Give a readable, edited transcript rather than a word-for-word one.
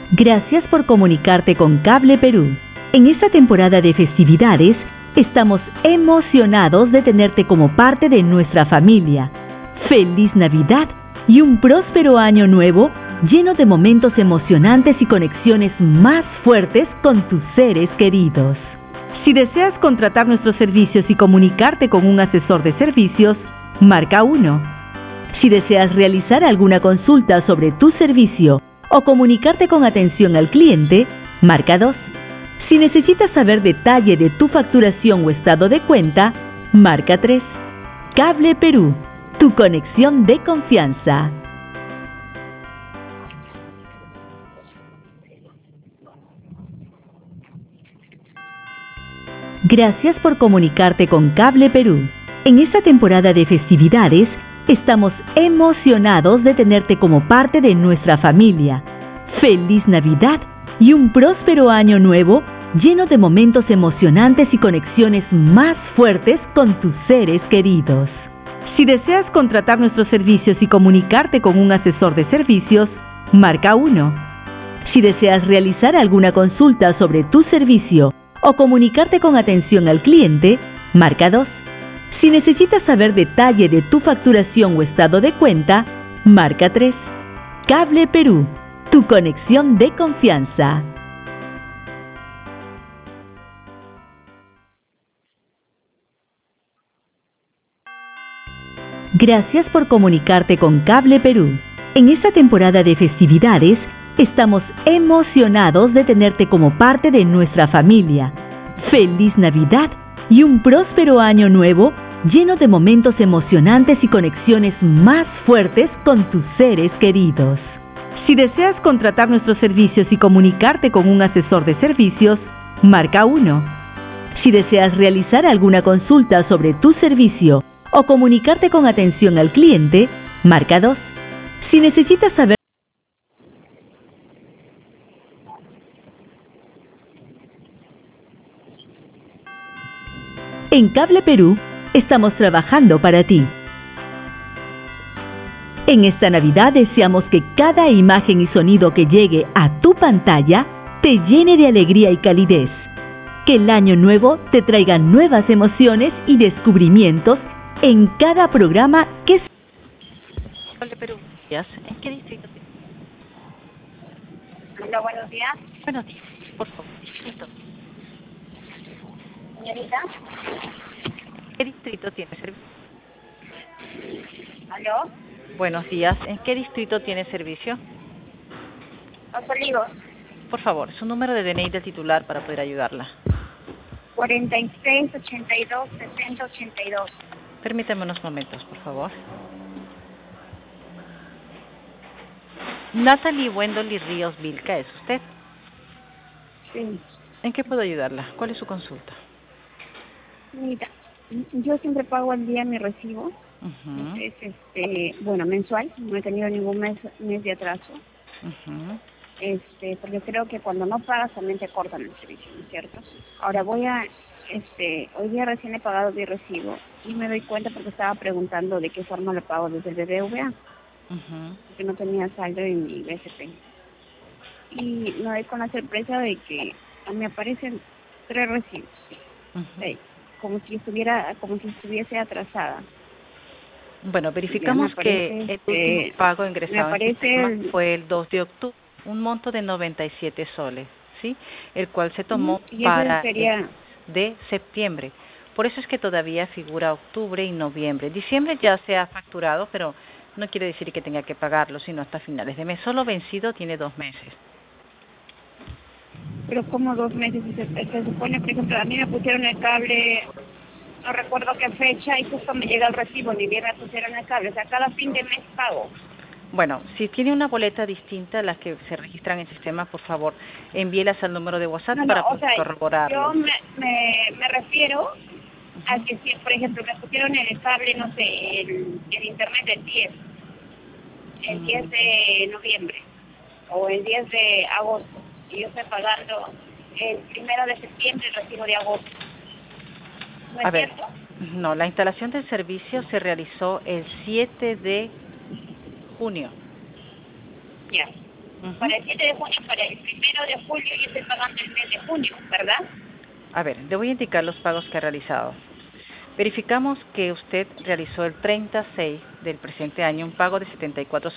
Gracias por comunicarte con Cable Perú. En esta temporada de festividades, estamos emocionados de tenerte como parte de nuestra familia. ¡Feliz Navidad y un próspero año nuevo lleno de momentos emocionantes y conexiones más fuertes con tus seres queridos! Si deseas contratar nuestros servicios y comunicarte con un asesor de servicios, marca 1. Si deseas realizar alguna consulta sobre tu servicio o comunicarte con atención al cliente, marca 2. Si necesitas saber detalle de tu facturación o estado de cuenta, marca 3. Cable Perú, tu conexión de confianza. Gracias por comunicarte con Cable Perú. En esta temporada de festividades, estamos emocionados de tenerte como parte de nuestra familia. ¡Feliz Navidad y un próspero año nuevo lleno de momentos emocionantes y conexiones más fuertes con tus seres queridos! Si deseas contratar nuestros servicios y comunicarte con un asesor de servicios, marca 1. Si deseas realizar alguna consulta sobre tu servicio o comunicarte con atención al cliente, marca 2. Si necesitas saber detalle de tu facturación o estado de cuenta, marca 3. Cable Perú, tu conexión de confianza. Gracias por comunicarte con Cable Perú. En esta temporada de festividades, estamos emocionados de tenerte como parte de nuestra familia. ¡Feliz Navidad y un próspero año nuevo lleno de momentos emocionantes y conexiones más fuertes con tus seres queridos! Si deseas contratar nuestros servicios y comunicarte con un asesor de servicios, marca 1. Si deseas realizar alguna consulta sobre tu servicio o comunicarte con atención al cliente, marca 2. Si necesitas saber... En Cable Perú, estamos trabajando para ti. En esta Navidad deseamos que cada imagen y sonido que llegue a tu pantalla te llene de alegría y calidez. Que el año nuevo te traiga nuevas emociones y descubrimientos en cada programa que... Cable Perú, ¿en qué distrito? Hola, buenos días. Buenos días, por favor, distrito. Señorita. ¿Qué distrito tiene servicio? ¿Aló? Buenos días, ¿en qué distrito tiene servicio? Los Olivos. Por favor, su número de DNI del titular para poder ayudarla. 46 82 60 82. Permítame unos momentos, por favor. Natalie Wendolly Ríos Vilca, ¿es usted? Sí. ¿En qué puedo ayudarla? ¿Cuál es su consulta? Mira, yo siempre pago al día mi recibo. Es bueno, mensual. No he tenido ningún mes de atraso. Porque creo que cuando no pagas también te cortan el servicio, ¿no es cierto? Ahora hoy día recién he pagado mi recibo y me doy cuenta porque estaba preguntando de qué forma lo pago desde el BBVA, porque no tenía saldo en mi BCP. Y me doy con la sorpresa de que me aparecen 3 recibos, como si estuviese atrasada. Bueno, verificamos que el último pago ingresado en sistema fue el 2 de octubre, un monto de 97 soles, ¿sí? El cual se tomó para de septiembre. Por eso es que todavía figura octubre y noviembre. Diciembre ya se ha facturado, pero no quiere decir que tenga que pagarlo, sino hasta finales de mes. Solo vencido tiene 2 meses. Pero como 2 meses, se supone, por ejemplo, a mí me pusieron el cable, no recuerdo qué fecha, y justo me llega el recibo, ni bien me pusieron el cable, o sea, cada fin de mes pago. Bueno, si tiene una boleta distinta a las que se registran en el sistema, por favor, envíelas al número de WhatsApp para corroborarlo. Yo me refiero a que si, por ejemplo, me pusieron en el cable, no sé, el internet el 10 de noviembre, o el 10 de agosto, y yo estoy pagando el 1 de septiembre el recibo de agosto. ¿No es cierto? No, la instalación del servicio se realizó el 7 de junio. Ya. para el 7 de junio, para el 1 de julio, yo estoy pagando el mes de junio, ¿verdad? A ver, le voy a indicar los pagos que ha realizado. Verificamos que usted realizó el 30/6 del presente año un pago de 74